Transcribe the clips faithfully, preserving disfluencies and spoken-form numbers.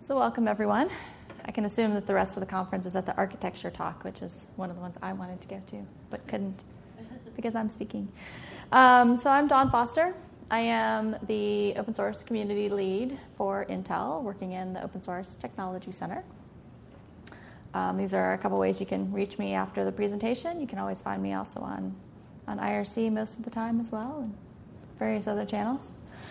So welcome, everyone. I can assume that the rest of the conference is at the architecture talk, which is one of the ones I wanted to go to, but couldn't because I'm speaking. Um, so I'm Dawn Foster. I am the open source community lead for Intel, working in the Open Source Technology Center. Um, these are a couple ways you can reach me after the presentation. You can always find me also on, on I R C most of the time as well, and various other channels.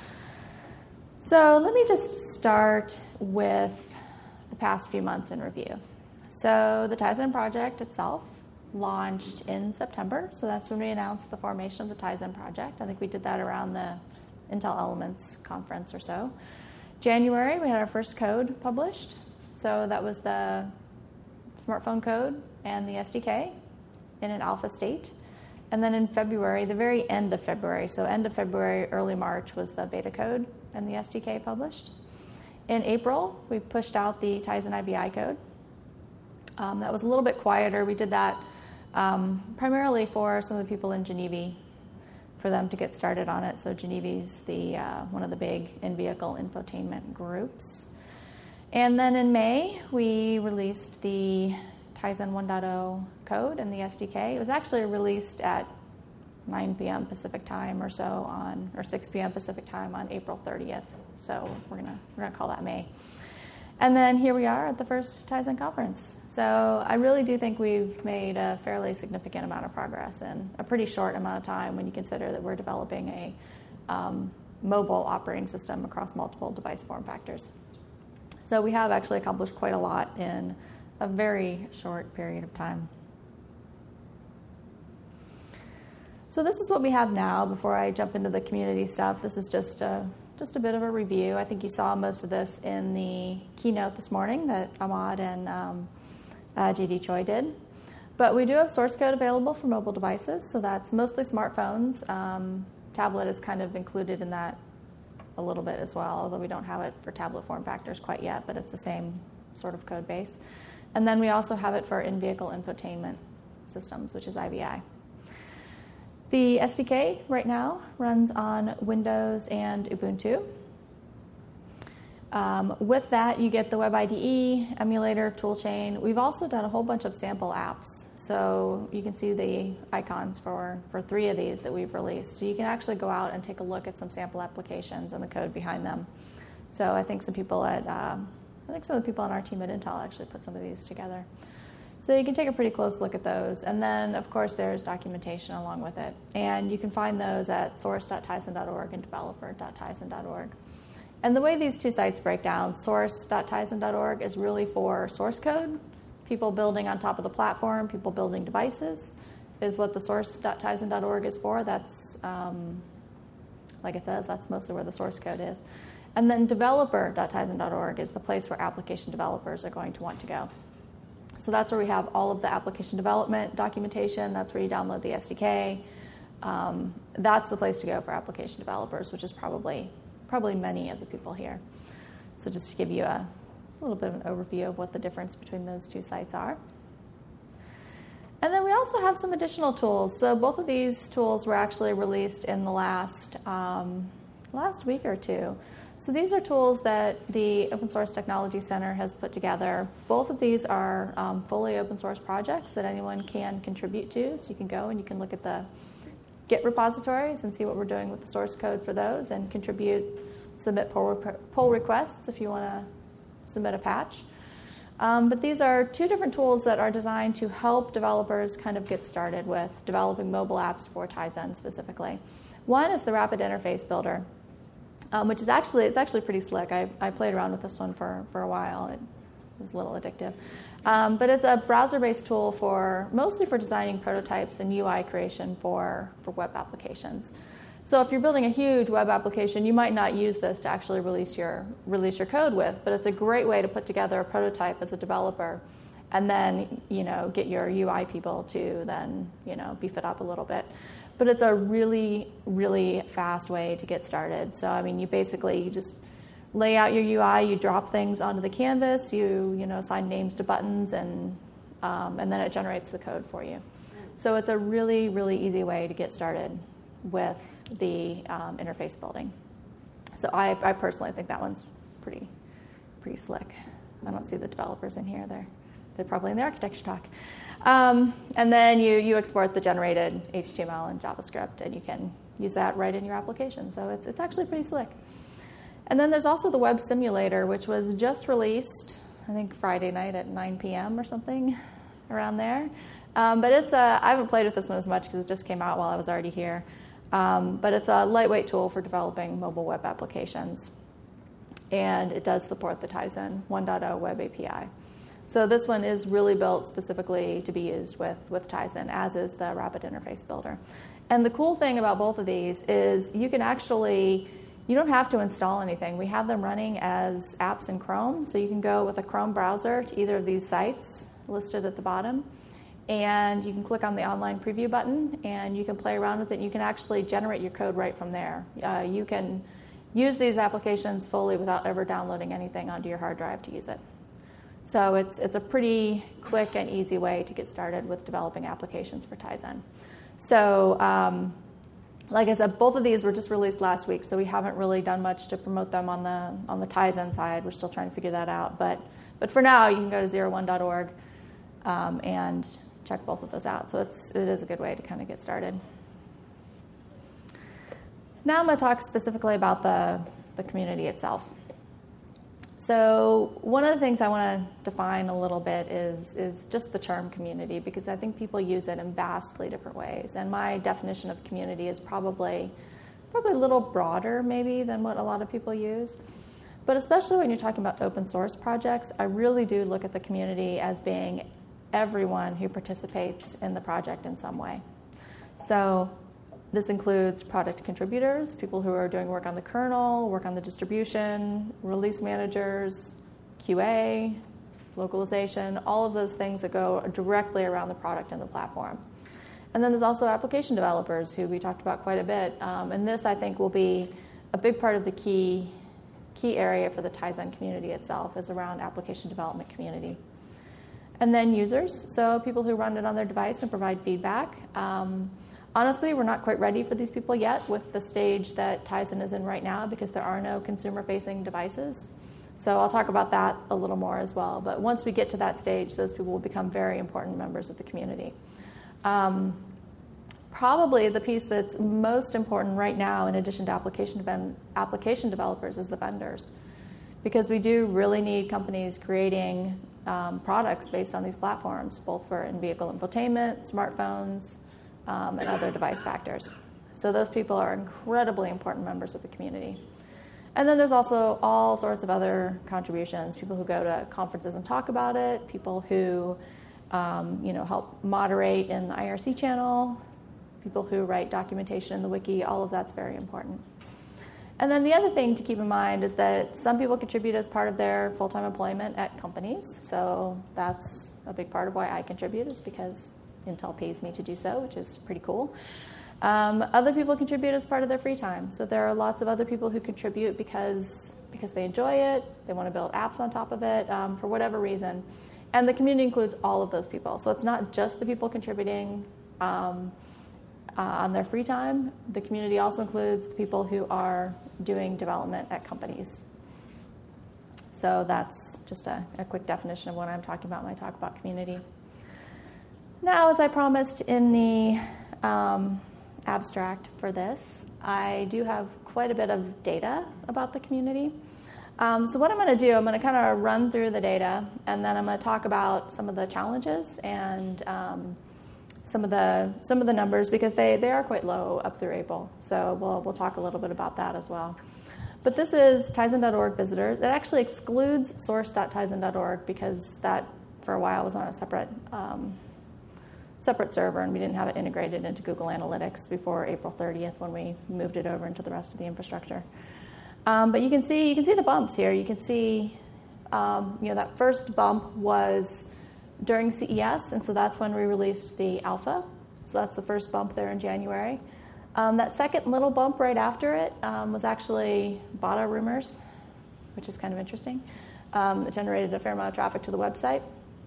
So let me just start with the past few months in review. So the Tizen project itself launched in September, so that's when we announced the formation of the Tizen project. I think we did that around the Intel Elements conference or so. January, we had our first code published. So that was the smartphone code and the S D K in an alpha state. And then in February, the very end of February, so end of February, early March, was the beta code and the S D K published. In April, we pushed out the Tizen I B I code. Um, that was a little bit quieter. We did that um, primarily for some of the people in Geneva, for them to get started on it. So Geneva's the uh, one of the big in-vehicle infotainment groups. And then in May, we released the Tizen one point oh code and the S D K. It was actually released at nine p.m. Pacific time or so on, or six p.m. Pacific time on April thirtieth. So we're gonna we're gonna call that May. And then here we are at the first Tizen conference. So I really do think we've made a fairly significant amount of progress in a pretty short amount of time when you consider that we're developing a um, mobile operating system across multiple device form factors. So we have actually accomplished quite a lot in a very short period of time. So this is what we have now. Before I jump into the community stuff, this is just a, just a bit of a review. I think you saw most of this in the keynote this morning that Ahmad and um, uh, J D Choi did. But we do have source code available for mobile devices, so that's mostly smartphones. Um, tablet is kind of included in that a little bit as well, although we don't have it for tablet form factors quite yet, but it's the same sort of code base. And then we also have it for in-vehicle infotainment systems, which is I B I. The S D K right now runs on Windows and Ubuntu. Um, with that, you get the Web I D E, emulator, toolchain. We've also done a whole bunch of sample apps. So you can see the icons for, for three of these that we've released. So you can actually go out and take a look at some sample applications and the code behind them. So I think some people at, um, I think some of the people on our team at Intel actually put some of these together. So you can take a pretty close look at those. And then, of course, there's documentation along with it. And you can find those at source dot tizen dot org and developer dot tizen dot org. And the way these two sites break down, source dot tizen dot org is really for source code, people building on top of the platform, people building devices, is what the source dot tizen dot org is for. That's, um, like it says, that's mostly where the source code is. And then developer dot tizen dot org is the place where application developers are going to want to go. So that's where we have all of the application development documentation. That's where you download the S D K. Um, that's the place to go for application developers, which is probably probably many of the people here. So just to give you a, a little bit of an overview of what the difference between those two sites are. And then we also have some additional tools. So both of these tools were actually released in the last um, last week or two. So these are tools that the Open Source Technology Center has put together. Both of these are um, fully open source projects that anyone can contribute to. So you can go and you can look at the Git repositories and see what we're doing with the source code for those and contribute, submit pull, pull requests if you want to submit a patch. Um, but these are two different tools that are designed to help developers kind of get started with developing mobile apps for Tizen specifically. One is the Rapid Interface Builder. Um, which is actually, it's actually pretty slick. I, I played around with this one for, for a while. It was a little addictive. Um, but it's a browser-based tool for, mostly for designing prototypes and U I creation for, for web applications. So if you're building a huge web application, you might not use this to actually release your, release your code with, but it's a great way to put together a prototype as a developer and then, you know, get your U I people to then, you know, beef it up a little bit. But it's a really, really fast way to get started. So, I mean, you basically you just lay out your U I, you drop things onto the canvas, you, you know, assign names to buttons, and um, and then it generates the code for you. So it's a really, really easy way to get started with the um, interface building. So I, I personally think that one's pretty, pretty slick. I don't see the developers in here. They're, they're probably in the architecture talk. Um, and then you, you export the generated H T M L and JavaScript, and you can use that right in your application. So it's, it's actually pretty slick. And then there's also the web simulator, which was just released, I think Friday night at nine p.m. or something around there. Um, but it's a, I haven't played with this one as much because it just came out while I was already here. Um, but it's a lightweight tool for developing mobile web applications. And it does support the Tizen one point oh web A P I. So this one is really built specifically to be used with, with Tizen, as is the Rapid Interface Builder. And the cool thing about both of these is you can actually, you don't have to install anything. We have them running as apps in Chrome. So you can go with a Chrome browser to either of these sites listed at the bottom. And you can click on the online preview button, and you can play around with it. You can actually generate your code right from there. Uh, you can use these applications fully without ever downloading anything onto your hard drive to use it. So it's, it's a pretty quick and easy way to get started with developing applications for Tizen. So um, like I said, both of these were just released last week, so we haven't really done much to promote them on the, on the Tizen side. We're still trying to figure that out. But, but for now, you can go to zero one dot org um, and check both of those out. So it's, it is a good way to kind of get started. Now I'm going to talk specifically about the, the community itself. So one of the things I want to define a little bit is, is just the term community, because I think people use it in vastly different ways. And my definition of community is probably, probably a little broader maybe than what a lot of people use. But especially when you're talking about open source projects, I really do look at the community as being everyone who participates in the project in some way. So this includes product contributors, people who are doing work on the kernel, work on the distribution, release managers, Q A, localization, all of those things that go directly around the product and the platform. And then there's also application developers, who we talked about quite a bit. Um, and this, I think, will be a big part of the key, key area for the Tizen community itself, is around application development community. And then users, so people who run it on their device and provide feedback. Um, honestly, we're not quite ready for these people yet with the stage that Tizen is in right now, because there are no consumer-facing devices. So I'll talk about that a little more as well. But once we get to that stage, those people will become very important members of the community. Um, probably the piece that's most important right now, in addition to application, de- application developers, is the vendors. Because we do really need companies creating Um, products based on these platforms, both for in-vehicle infotainment, smartphones, um, and other device factors. So those people are incredibly important members of the community. And then there's also all sorts of other contributions, people who go to conferences and talk about it, people who um, you know, help moderate in the I R C channel, people who write documentation in the wiki. All of that's very important. And then the other thing to keep in mind is that some people contribute as part of their full-time employment at companies. So that's a big part of why I contribute, is because Intel pays me to do so, which is pretty cool. Um, other people contribute as part of their free time. So there are lots of other people who contribute because, because they enjoy it, they want to build apps on top of it, um, for whatever reason. And the community includes all of those people. So it's not just the people contributing um, Uh, on their free time. The community also includes the people who are doing development at companies. So that's just a, a quick definition of what I'm talking about when I talk about community. Now, as I promised in the um, abstract for this, I do have quite a bit of data about the community. Um, so what I'm going to do, I'm going to kind of run through the data, and then I'm going to talk about some of the challenges and um, some of the some of the numbers, because they, they are quite low up through April. So we'll we'll talk a little bit about that as well. But this is Tizen dot org visitors. It actually excludes source dot tizen dot org, because that for a while was on a separate um, separate server, and we didn't have it integrated into Google Analytics before April thirtieth, when we moved it over into the rest of the infrastructure. Um, but you can see you can see the bumps here. You can see um, you know that first bump was during C E S, and so that's when we released the alpha. So that's the first bump there in January. Um, that second little bump right after it um, was actually Bada rumors, which is kind of interesting. Um, it generated a fair amount of traffic to the website.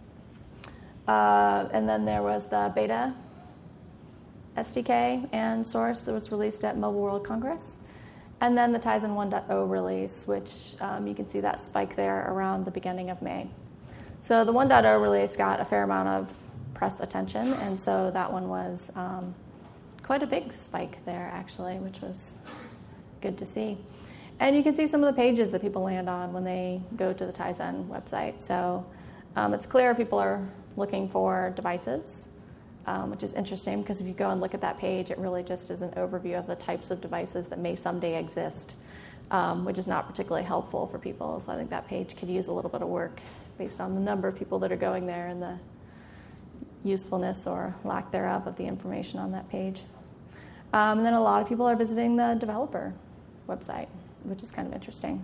Uh, and then there was the beta S D K and source that was released at Mobile World Congress. And then the Tizen one point oh release, which um, you can see that spike there around the beginning of May. So the one point oh release got a fair amount of press attention, and so that one was um, quite a big spike there, actually, which was good to see. And you can see some of the pages that people land on when they go to the Tizen website. So um, it's clear people are looking for devices, um, which is interesting because if you go and look at that page, it really just is an overview of the types of devices that may someday exist, um, which is not particularly helpful for people. So I think that page could use a little bit of work based on the number of people that are going there and the usefulness or lack thereof of the information on that page. Um, and then a lot of people are visiting the developer website, which is kind of interesting.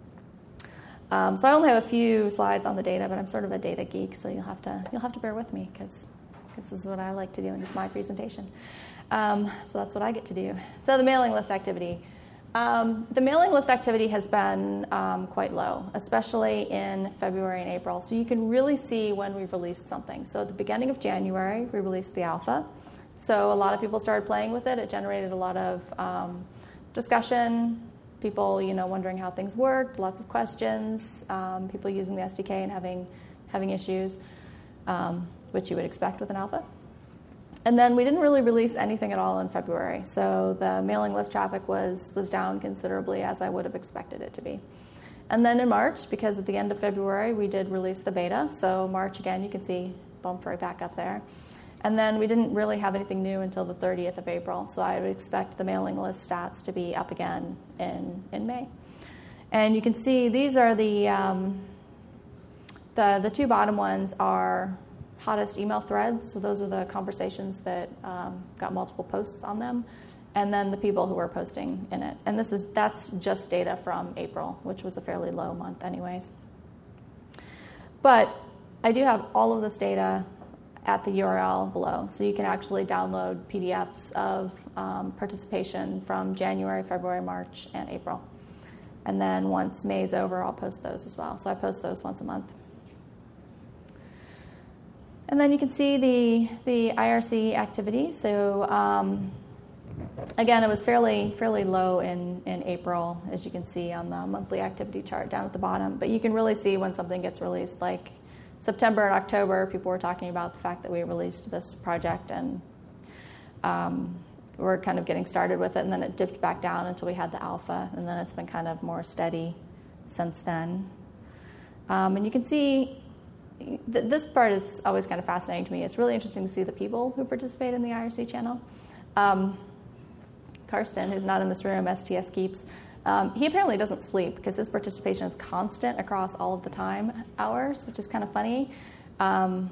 Um, so I only have a few slides on the data, but I'm sort of a data geek, so you'll have to you'll have to bear with me because this is what I like to do, and it's my presentation. Um, so that's what I get to do. So the mailing list activity. Um, the mailing list activity has been um, quite low, especially in February and April. So you can really see when we've released something. So at the beginning of January, we released the alpha. So a lot of people started playing with it. It generated a lot of um, discussion, people, you know, wondering how things worked, lots of questions, um, people using the S D K and having having issues, um, which you would expect with an alpha. And then we didn't really release anything at all in February. So the mailing list traffic was was down considerably, as I would have expected it to be. And then in March, because at the end of February, we did release the beta. So March, again, you can see bumped right back up there. And then we didn't really have anything new until the thirtieth of April. So I would expect the mailing list stats to be up again in, in May. And you can see these are the, um, the, the two bottom ones are hottest email threads. So those are the conversations that um, got multiple posts on them. And then the people who were posting in it. And this is that's just data from April, which was a fairly low month anyways. But I do have all of this data at the U R L below. So you can actually download P D Fs of um, participation from January, February, March, and April. And then once May is over, I'll post those as well. So I post those once a month. And then you can see the, the I R C activity. So um, again, it was fairly fairly low in, in April, as you can see on the monthly activity chart down at the bottom. But you can really see when something gets released, like September and October, people were talking about the fact that we released this project, and um, we're kind of getting started with it, and then it dipped back down until we had the alpha, and then it's been kind of more steady since then. Um, and you can see th- this part is always kind of fascinating to me. It's really interesting to see the people who participate in the I R C channel. Um, Karsten, who's not in this room, S T S Keeps, um, he apparently doesn't sleep because his participation is constant across all of the time hours, which is kind of funny. Um,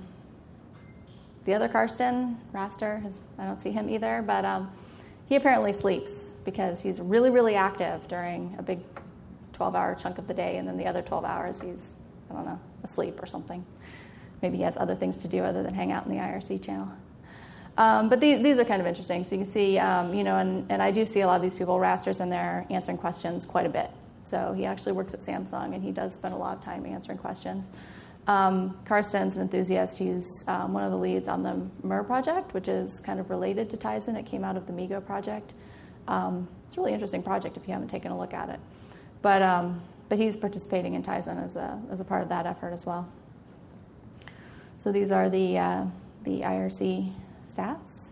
the other Karsten, Raster, his, I don't see him either, but um, he apparently sleeps because he's really, really active during a big twelve-hour chunk of the day, and then the other twelve hours he's, I don't know, asleep or something. Maybe he has other things to do other than hang out in the I R C channel. Um, but these, these are kind of interesting. So you can see, um, you know, and, and I do see a lot of these people, Raster's in there answering questions quite a bit. So he actually works at Samsung, and he does spend a lot of time answering questions. Um, Karsten's an enthusiast. He's um, one of the leads on the M E R project, which is kind of related to Tizen. It came out of the MeeGo project. Um, it's a really interesting project if you haven't taken a look at it. But um, but he's participating in Tizen as a as a part of that effort as well. So these are the uh, the I R C stats.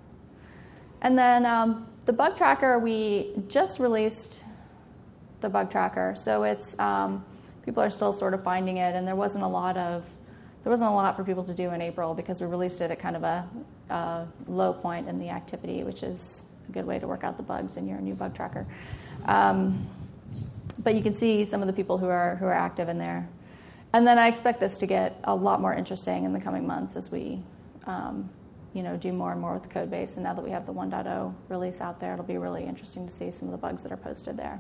And then um, the bug tracker, we just released the bug tracker. So it's um, people are still sort of finding it, and there wasn't a lot of there wasn't a lot for people to do in April because we released it at kind of a, a low point in the activity, which is a good way to work out the bugs in your new bug tracker. Um, but you can see some of the people who are who are active in there. And then I expect this to get a lot more interesting in the coming months as we um, you know, do more and more with the code base. And now that we have the one point oh release out there, it'll be really interesting to see some of the bugs that are posted there.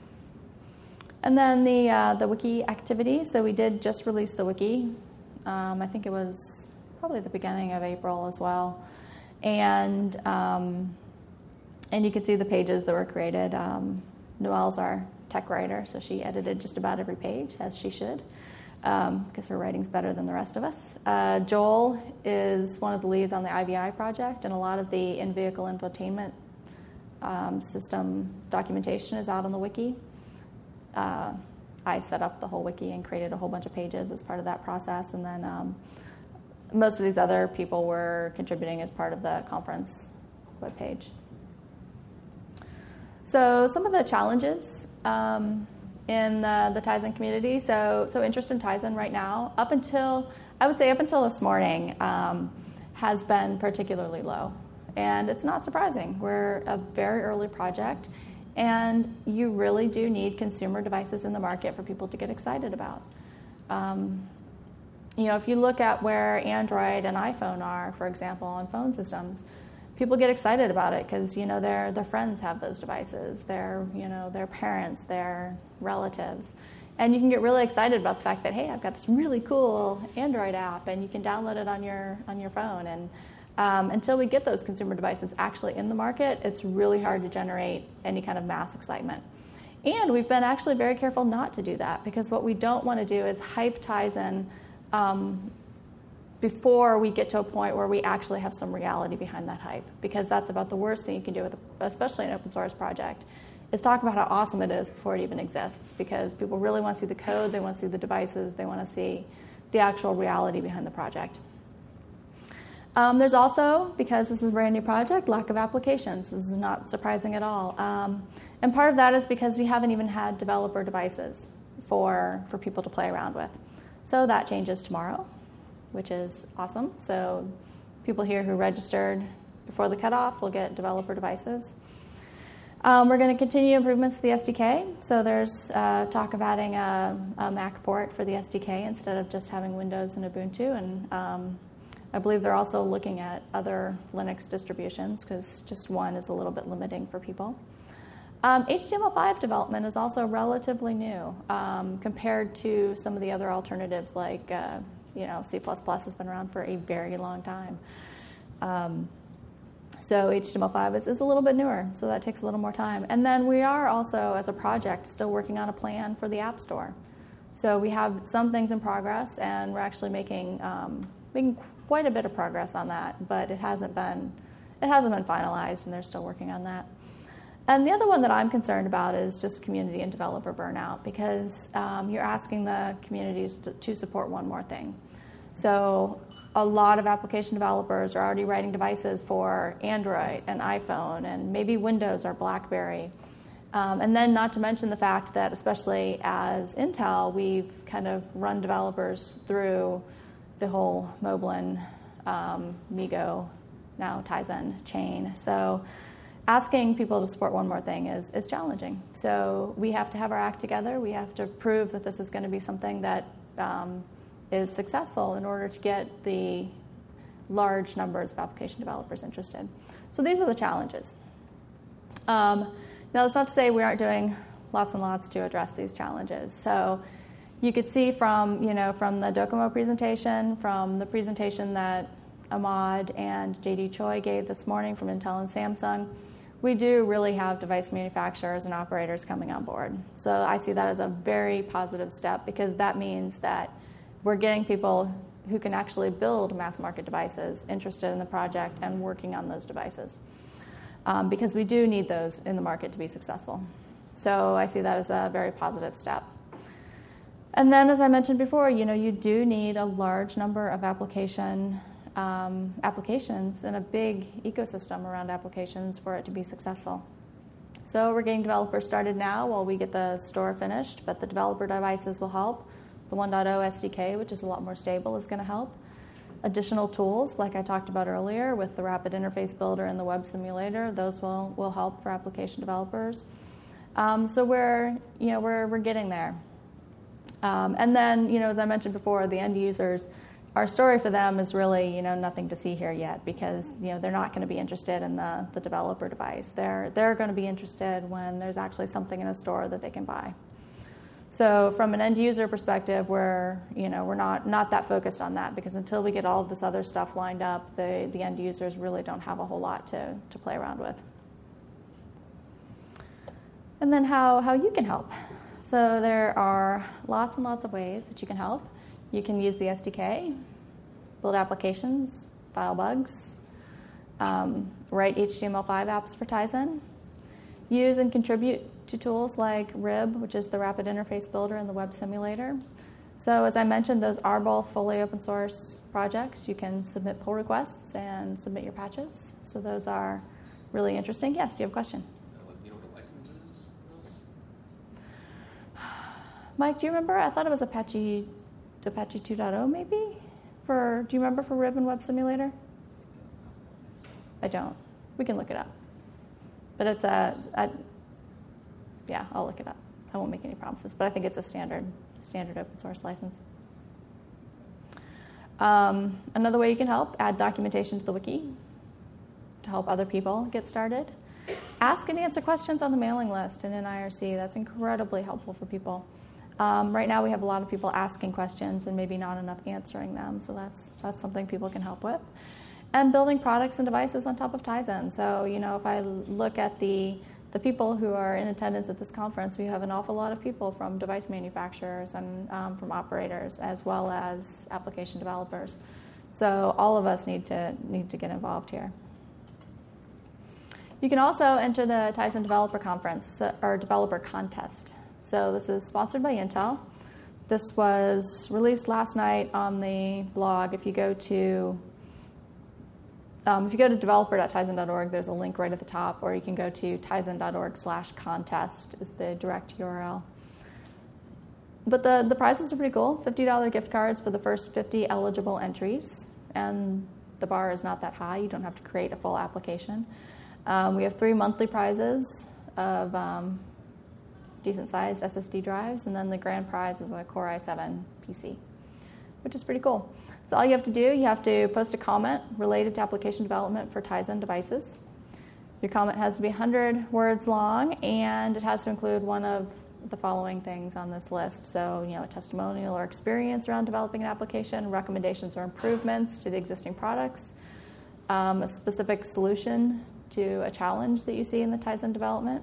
And then the uh, the wiki activity. So we did just release the wiki. Um, I think it was probably the beginning of April as well. And um, and you can see the pages that were created. Um, Noelle's our tech writer, so she edited just about every page, as she should, um, because her writing's better than the rest of us. Uh, Joel is one of the leads on the I V I project, and a lot of the in-vehicle infotainment um, system documentation is out on the wiki. Uh, I set up the whole wiki and created a whole bunch of pages as part of that process, and then um, most of these other people were contributing as part of the conference webpage. So some of the challenges um, in the, the Tizen community. So, so interest in Tizen right now, up until, I would say up until this morning, um, has been particularly low. And it's not surprising. We're a very early project, and you really do need consumer devices in the market for people to get excited about. Um, you know, if you look at where Android and iPhone are, for example, on phone systems, people get excited about it because, you know, their their friends have those devices, their, you know, their parents, their relatives. And you can get really excited about the fact that, hey, I've got this really cool Android app, and you can download it on your on your phone. And um, until we get those consumer devices actually in the market, it's really hard to generate any kind of mass excitement. And we've been actually very careful not to do that, because what we don't want to do is hype Tizen um, before we get to a point where we actually have some reality behind that hype, because that's about the worst thing you can do with, a, especially an open source project, is talk about how awesome it is before it even exists, because people really want to see the code, they want to see the devices, they want to see the actual reality behind the project. Um, there's also, because this is a brand new project, lack of applications. This is not surprising at all. Um, and part of that is because we haven't even had developer devices for, for people to play around with. So that changes tomorrow, which is awesome. So people here who registered before the cutoff will get developer devices. Um, we're going to continue improvements to the S D K. So there's uh, talk of adding a, a Mac port for the S D K instead of just having Windows and Ubuntu. And um, I believe they're also looking at other Linux distributions, because just one is a little bit limiting for people. Um, H T M L five development is also relatively new um, compared to some of the other alternatives, like uh, you know, C plus plus has been around for a very long time. Um, so H T M L five is, is a little bit newer, so that takes a little more time. And then we are also, as a project, still working on a plan for the App Store. So we have some things in progress, and we're actually making um, making quite a bit of progress on that, but it hasn't been it hasn't been finalized, and they're still working on that. And the other one that I'm concerned about is just community and developer burnout, because um, you're asking the communities to, to support one more thing. So a lot of application developers are already writing devices for Android and iPhone and maybe Windows or BlackBerry. Um, and then not to mention the fact that, especially as Intel, we've kind of run developers through the whole Moblin, um, MeeGo, now Tizen chain. So asking people to support one more thing is, is challenging. So we have to have our act together. We have to prove that this is going to be something that um, is successful in order to get the large numbers of application developers interested. So these are the challenges. Um, now, that's not to say we aren't doing lots and lots to address these challenges. So you could see from, you know, from the Docomo presentation, from the presentation that Ahmad and J D Choi gave this morning from Intel and Samsung, we do really have device manufacturers and operators coming on board. So I see that as a very positive step, because that means that we're getting people who can actually build mass market devices interested in the project and working on those devices, um, because we do need those in the market to be successful. So I see that as a very positive step. And then, as I mentioned before, you know, you do need a large number of application um, applications and a big ecosystem around applications for it to be successful. So we're getting developers started now while we get the store finished, but the developer devices will help. The one point oh S D K, which is a lot more stable, is going to help. Additional tools, like I talked about earlier, with the Rapid Interface Builder and the Web Simulator, those will, will help for application developers. Um, so we're, you know, we're, we're getting there. Um, and then, you know, as I mentioned before, the end users, our story for them is really, you know, nothing to see here yet, because, you know, they're not going to be interested in the, the developer device. They're, they're going to be interested when there's actually something in a store that they can buy. So from an end user perspective, we're, you know, we're not, not that focused on that, because until we get all of this other stuff lined up, the, the end users really don't have a whole lot to, to play around with. And then how, how you can help. So there are lots and lots of ways that you can help. You can use the S D K, build applications, file bugs, um, write H T M L five apps for Tizen. Use and contribute to tools like R I B, which is the Rapid Interface Builder and the Web Simulator. So as I mentioned, those are both fully open source projects. You can submit pull requests and submit your patches. So those are really interesting. Yes, do you have a question? Uh, you know what the license is for those? Mike, do you remember? I thought it was Apache, Apache two point oh maybe? For, do you remember for R I B and Web Simulator? I don't. We can look it up. But it's a, a yeah, I'll look it up. I won't make any promises, but I think it's a standard standard open source license. Um, another way you can help, add documentation to the wiki to help other people get started. Ask and answer questions on the mailing list and in I R C. That's incredibly helpful for people. Um, right now we have a lot of people asking questions and maybe not enough answering them, so that's that's something people can help with. And building products and devices on top of Tizen. So, you know, if I look at the the people who are in attendance at this conference, we have an awful lot of people from device manufacturers and um, from operators, as well as application developers. So all of us need to need to get involved here. You can also enter the Tizen Developer Conference or Developer Contest. So this is sponsored by Intel. This was released last night on the blog. If you go to Um, if you go to developer dot tizen dot org, there's a link right at the top, or you can go to tizen dot org slash contest is the direct U R L. But the, the prizes are pretty cool. fifty dollars gift cards for the first fifty eligible entries, and the bar is not that high. You don't have to create a full application. Um, we have three monthly prizes of um, decent-sized S S D drives, and then the grand prize is a Core i seven P C, which is pretty cool. So all you have to do, you have to post a comment related to application development for Tizen devices. Your comment has to be one hundred words long, and it has to include one of the following things on this list. So, you know, a testimonial or experience around developing an application, recommendations or improvements to the existing products, um, a specific solution to a challenge that you see in the Tizen development,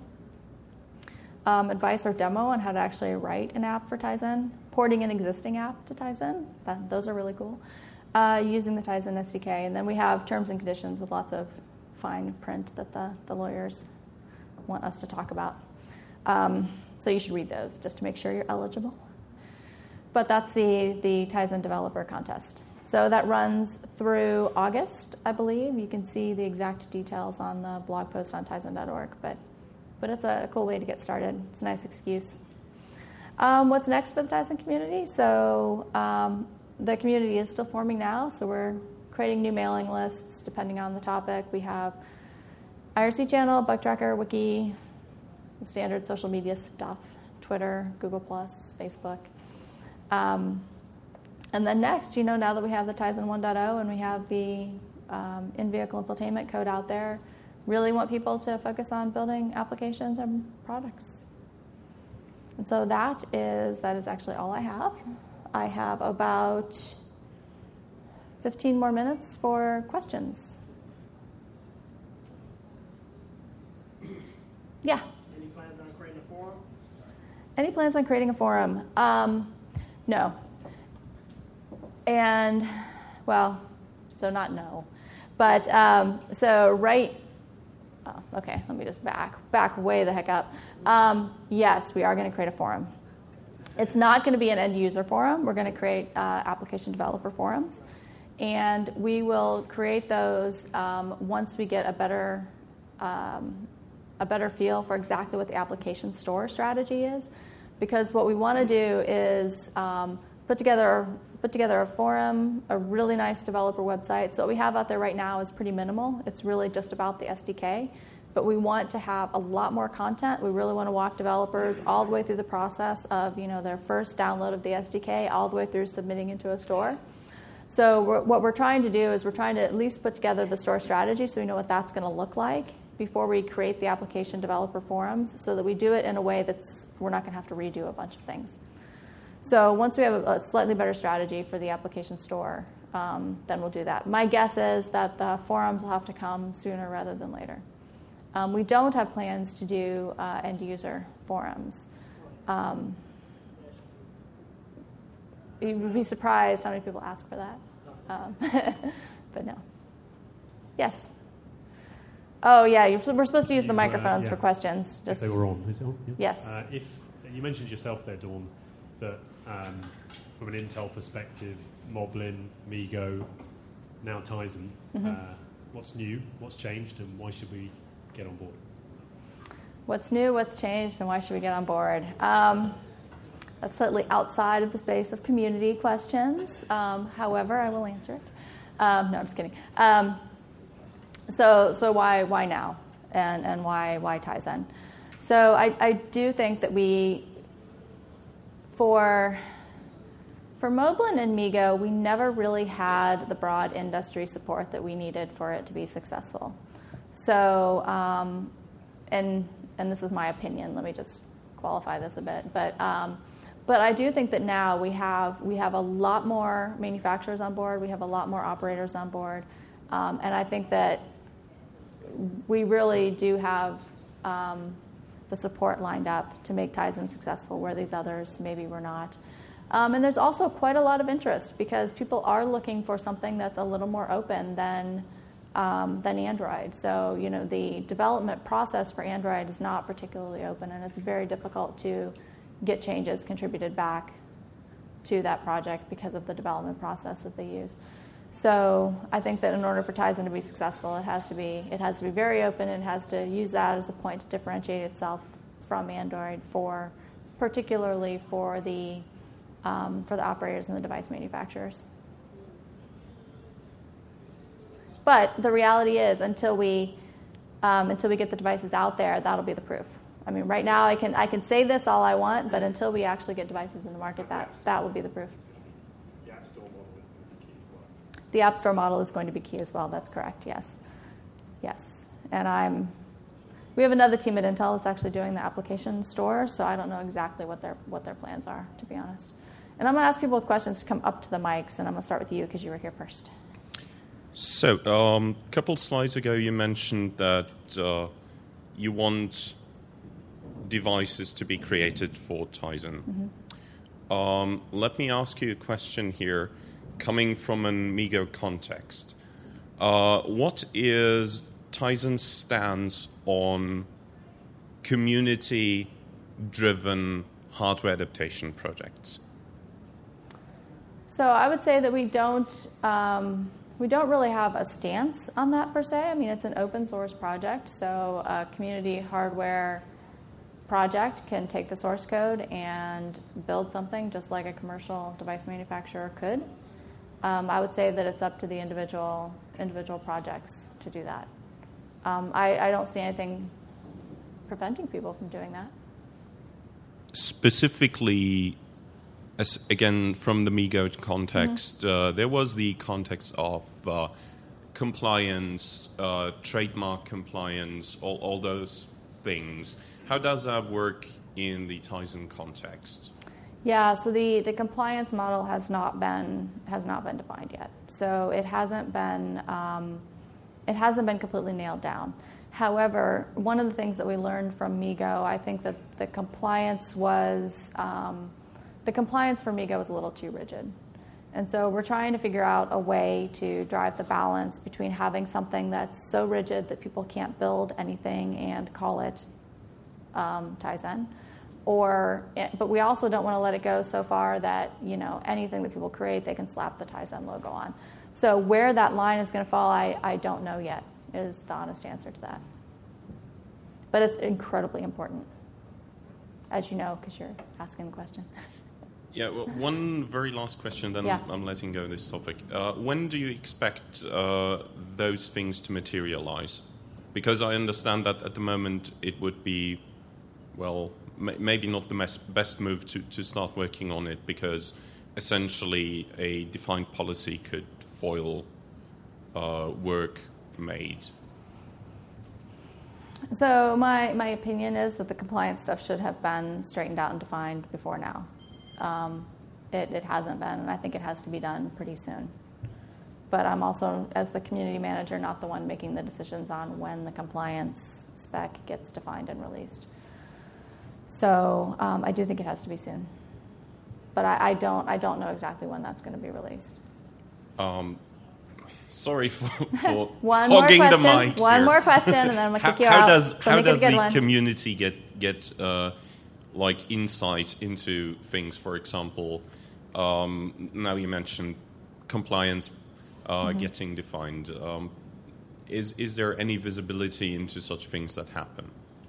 um, advice or demo on how to actually write an app for Tizen, porting an existing app to Tizen. That, those are really cool. Uh, using the Tizen S D K. And then we have terms and conditions with lots of fine print that the, the lawyers want us to talk about. Um, so you should read those just to make sure you're eligible. But that's the, the Tizen Developer Contest. So that runs through August, I believe. You can see the exact details on the blog post on tizen dot org. But, but it's a cool way to get started. It's a nice excuse. Um, what's next for the Tizen community? So um, the community is still forming now, so we're creating new mailing lists depending on the topic. We have I R C channel, bug tracker, wiki, standard social media stuff, Twitter, Google plus, Facebook. Um, and then next, you know, now that we have the Tizen one point oh and we have the um, in-vehicle infotainment code out there, really want people to focus on building applications and products. And so that is that is actually all I have. I have about fifteen more minutes for questions. Yeah? Any plans on creating a forum? Any plans on creating a forum? Um, no. And, well, so not no. But, um, so right, oh, okay, let me just back, back way the heck up. Um, yes, we are going to create a forum. It's not going to be an end user forum. We're going to create uh, application developer forums. And we will create those um, once we get a better um, a better feel for exactly what the application store strategy is. Because what we want to do is um, put together put together a forum, a really nice developer website. So what we have out there right now is pretty minimal. It's really just about the S D K. But we want to have a lot more content. We really want to walk developers all the way through the process of, you know, their first download of the S D K all the way through submitting into a store. So we're, what we're trying to do is we're trying to at least put together the store strategy so we know what that's going to look like before we create the application developer forums, so that we do it in a way that's we're not going to have to redo a bunch of things. So once we have a, a slightly better strategy for the application store, um, then we'll do that. My guess is that the forums will have to come sooner rather than later. Um, we don't have plans to do uh, end-user forums. Um, you would be surprised how many people ask for that. Um, but no. Yes? Oh, yeah, you're, we're supposed to use the You, uh, microphones yeah. for questions. If Just they were on, is it on? Yeah. Yes. Uh, if you mentioned yourself there, Dawn, that um, from an Intel perspective, Moblin, MeeGo, now Tizen, Mm-hmm. uh, what's new, what's changed, and why should we get on board? What's new, what's changed, and why should we get on board? Um, that's slightly outside of the space of community questions. Um, however, I will answer it. Um, no, I'm just kidding. Um, so, so why, why now, and and why, why Tizen? So, I, I do think that we, for for Moblin and MeeGo, we never really had the broad industry support that we needed for it to be successful. So, um, and and this is my opinion. Let me just qualify this a bit, but. Um, But I do think that now we have we have a lot more manufacturers on board. We have a lot more operators on board, um, and I think that we really do have um, the support lined up to make Tizen successful, where these others maybe were not. Um, and there's also quite a lot of interest because people are looking for something that's a little more open than um, than Android. So you know the development process for Android is not particularly open, and it's very difficult to get changes contributed back to that project because of the development process that they use. So I think that in order for Tizen to be successful, it has to be it has to be very open. It has to use that as a point to differentiate itself from Android, for particularly for the um, for the operators and the device manufacturers. But the reality is, until we um, until we get the devices out there, that'll be the proof. I mean, right now I can I can say this all I want, but until we actually get devices in the market, that that will be the proof. The App Store model is going to be key as well. The App Store model is going to be key as well. That's correct. Yes, yes. And I'm. We have another team at Intel that's actually doing the application store, so I don't know exactly what their what their plans are, to be honest. And I'm going to ask people with questions to come up to the mics, and I'm going to start with you because you were here first. So, um, a couple slides ago, you mentioned that uh, you want devices to be created for Tizen. Mm-hmm. Um, let me ask you a question here, coming from an MeeGo context. Uh, what is Tizen's stance on community-driven hardware adaptation projects? So I would say that we don't um, we don't really have a stance on that per se. I mean, it's an open source project, so a community hardware project can take the source code and build something just like a commercial device manufacturer could. Um, I would say that it's up to the individual individual projects to do that. Um, I, I don't see anything preventing people from doing that. Specifically, as again from the MeeGo context, mm-hmm. uh, there was the context of uh, compliance, uh, trademark compliance, all, all those things. How does that work in the Tizen context? Yeah, so the, the compliance model has not been has not been defined yet. So it hasn't been um, it hasn't been completely nailed down. However, one of the things that we learned from MeeGo, I think that the compliance was um, the compliance for MeeGo was a little too rigid, and so we're trying to figure out a way to drive the balance between having something that's so rigid that people can't build anything and call it um, Tizen. Or, but we also don't want to let it go so far that, you know, anything that people create, they can slap the Tizen logo on. So where that line is going to fall, I, I don't know yet, is the honest answer to that. But it's incredibly important, as you know, because you're asking the question. Yeah, well, one very last question, then yeah. I'm letting go of this topic. Uh, when do you expect uh, those things to materialize? Because I understand that at the moment it would be, well, maybe not the best move to, to start working on it, because essentially a defined policy could foil uh, work made. So my, my opinion is that the compliance stuff should have been straightened out and defined before now. Um, it, it hasn't been, and I think it has to be done pretty soon. But I'm also, as the community manager, not the one making the decisions on when the compliance spec gets defined and released. So um, I do think it has to be soon, but I, I don't. I don't know exactly when that's going to be released. Um, Sorry for, for One more hogging the question. mic One here. more question, and then I'm gonna How, kick you how out. does So how make it a does good the one. community get get uh, like insight into things? For example, um, now you mentioned compliance uh, Mm-hmm. getting defined. Um, is is there any visibility into such things that happen?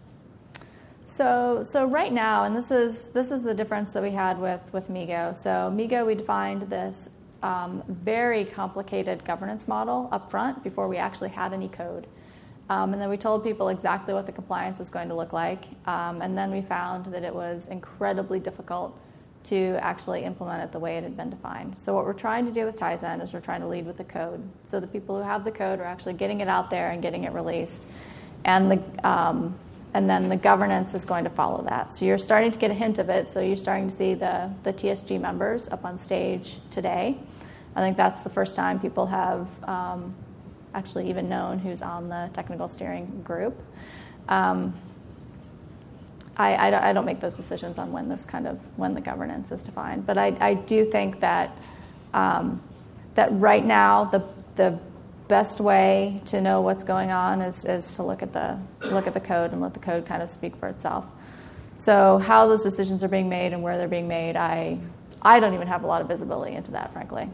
So, so right now, and this is this is the difference that we had with with MeeGo. So MeeGo, we defined this um, very complicated governance model up front before we actually had any code, um, and then we told people exactly what the compliance was going to look like, um, and then we found that it was incredibly difficult to actually implement it the way it had been defined. So what we're trying to do with Tizen is we're trying to lead with the code. So the people who have the code are actually getting it out there and getting it released, and the um, and then the governance is going to follow that. So you're starting to get a hint of it. So you're starting to see the, the T S G members up on stage today. I think that's the first time people have um, actually even known who's on the technical steering group. Um, I, I, don't, I don't make those decisions on when this kind of when the governance is defined, but I, I do think that um, that right now the the best way to know what's going on is, is to look at the look at the code and let the code kind of speak for itself. So how those decisions are being made and where they're being made, I I don't even have a lot of visibility into that, frankly.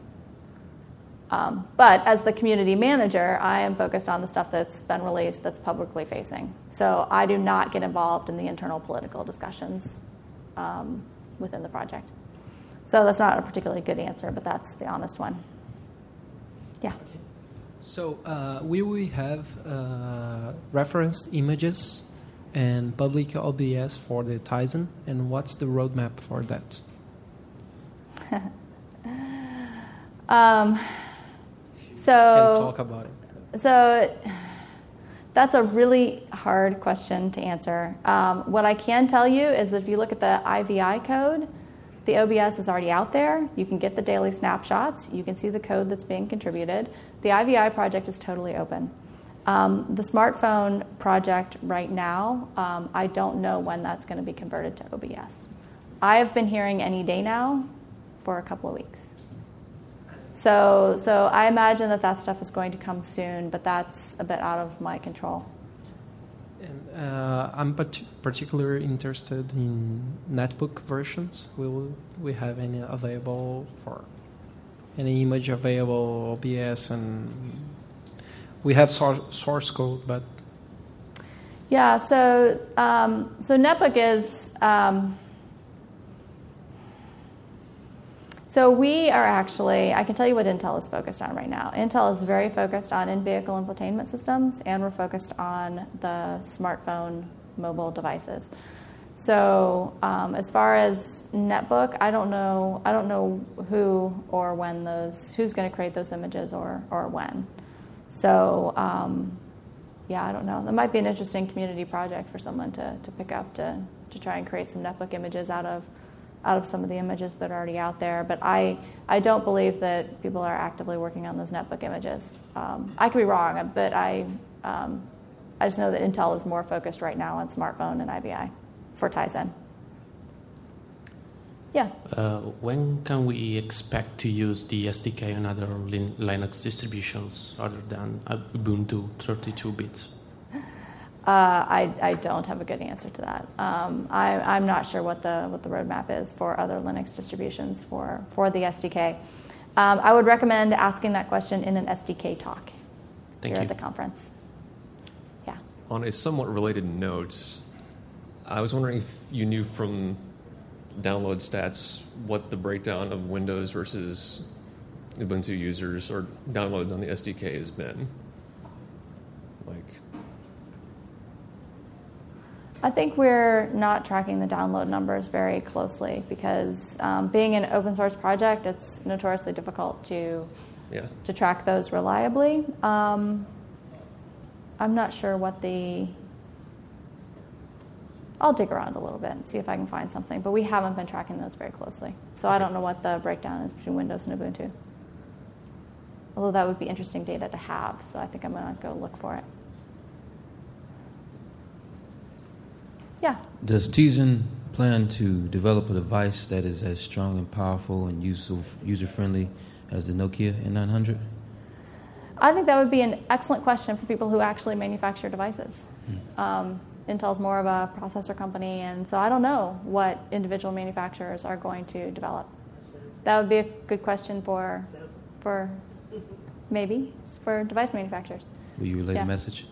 Um, but as the community manager, I am focused on the stuff that's been released that's publicly facing. So I do not get involved in the internal political discussions um, within the project. So that's not a particularly good answer, but that's the honest one. Yeah. So uh, we will have uh, referenced images and public O B S for the Tizen, and what's the roadmap for that? um, so Can talk about it. So that's a really hard question to answer. Um, what I can tell you is that if you look at the I V I code, the O B S is already out there. You can get the daily snapshots. You can see the code that's being contributed. The I V I project is totally open. Um, the smartphone project right now, um, I don't know when that's going to be converted to O B S. I have been hearing any day now for a couple of weeks. So, so I imagine that that stuff is going to come soon, but that's a bit out of my control. And uh, I'm pat- particularly interested in netbook versions. Will we have any available for any image available O B S? And we have source, source code, but yeah. So um, so netbook is um, so we are actually. I can tell you what Intel is focused on right now. Intel is very focused on in-vehicle infotainment systems, and we're focused on the smartphone mobile devices. So um, as far as netbook, I don't know. I don't know who or when those. Who's going to create those images or or when. So um, yeah, I don't know. That might be an interesting community project for someone to to pick up to to try and create some netbook images out of. out of some of the images that are already out there. But I, I don't believe that people are actively working on those netbook images. Um, I could be wrong, but I, um, I just know that Intel is more focused right now on smartphone and I V I for Tizen. Yeah. Uh, when can we expect to use the S D K on other lin- Linux distributions other than Ubuntu thirty-two bits? Uh, I, I don't have a good answer to that. Um, I, I'm not sure what the what the roadmap is for other Linux distributions for, for the S D K. Um, I would recommend asking that question in an S D K talk Thank here you. at the conference. Yeah. On a somewhat related note, I was wondering if you knew from download stats what the breakdown of Windows versus Ubuntu users or downloads on the S D K has been. Like, I think we're not tracking the download numbers very closely because um, being an open source project, it's notoriously difficult to yeah. to track those reliably. Um, I'm not sure what the... I'll dig around a little bit and see if I can find something, but we haven't been tracking those very closely. So I don't know what the breakdown is between Windows and Ubuntu. Although that would be interesting data to have, so I think I'm going to go look for it. Yeah. Does Tizen plan to develop a device that is as strong and powerful and user user friendly as the Nokia N nine hundred? I think that would be an excellent question for people who actually manufacture devices. Hmm. Um, Intel's more of a processor company, and so I don't know what individual manufacturers are going to develop. That would be a good question for, for maybe, for device manufacturers. Will you relay Yeah. the message?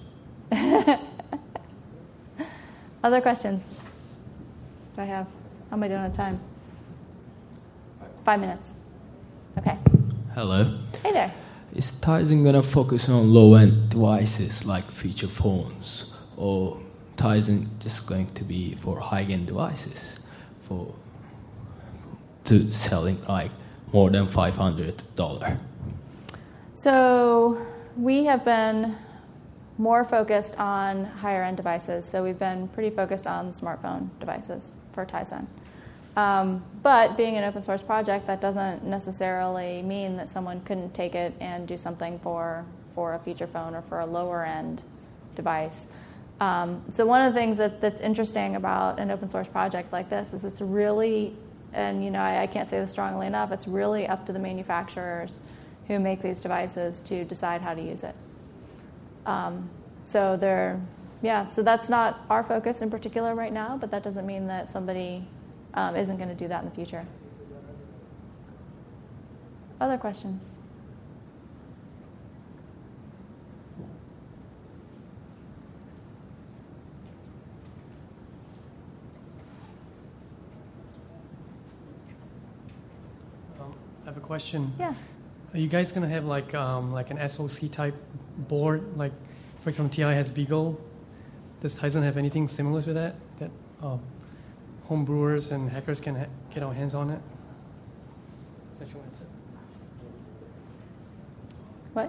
Other questions? Do I have, how am I doing on time? Five minutes. Okay. Hello. Hey there. Is Tizen going to focus on low-end devices like feature phones, or Tizen just going to be for high-end devices, for to selling like more than five hundred dollars? So we have been more focused on higher-end devices. So we've been pretty focused on smartphone devices for Tizen. Um, but being an open source project, that doesn't necessarily mean that someone couldn't take it and do something for, for a feature phone or for a lower-end device. Um, so one of the things that, that's interesting about an open source project like this is it's really, and you know I, I can't say this strongly enough, it's really up to the manufacturers who make these devices to decide how to use it. Um, so they're, yeah, so that's not our focus in particular right now, but that doesn't mean that somebody um, isn't going to do that in the future. Other questions? Um, I have a question. Yeah. Are you guys gonna have like um, like an S O C type board? Like, for example, T I has Beagle. Does Tizen have anything similar to that? That um, home brewers and hackers can ha- get our hands on it? Is that your answer? What?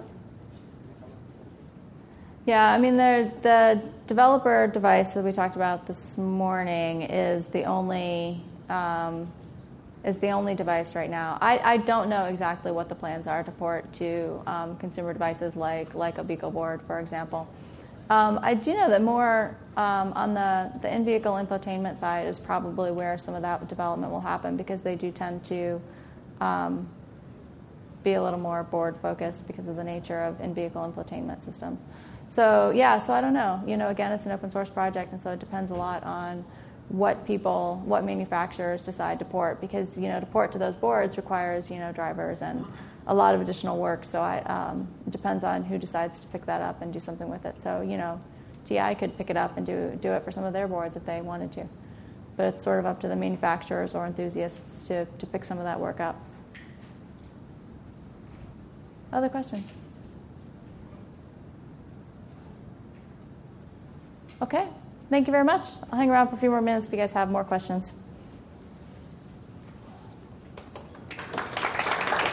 Yeah, I mean, the developer device that we talked about this morning is the only um, is the only device right now. I, I don't know exactly what the plans are to port to um, consumer devices like like a Beagle board, for example. Um, I do know that more um, on the, the in-vehicle infotainment side is probably where some of that development will happen, because they do tend to um, be a little more board focused because of the nature of in-vehicle infotainment systems. So yeah, so I don't know. You know, again, it's an open source project, and so it depends a lot on what people, what manufacturers decide to port, because you know, to port to those boards requires you know drivers and a lot of additional work. So I, um, it depends on who decides to pick that up and do something with it. So you know, T I could pick it up and do do it for some of their boards if they wanted to, but it's sort of up to the manufacturers or enthusiasts to to pick some of that work up. Other questions? Okay, thank you very much. I'll hang around for a few more minutes if you guys have more questions.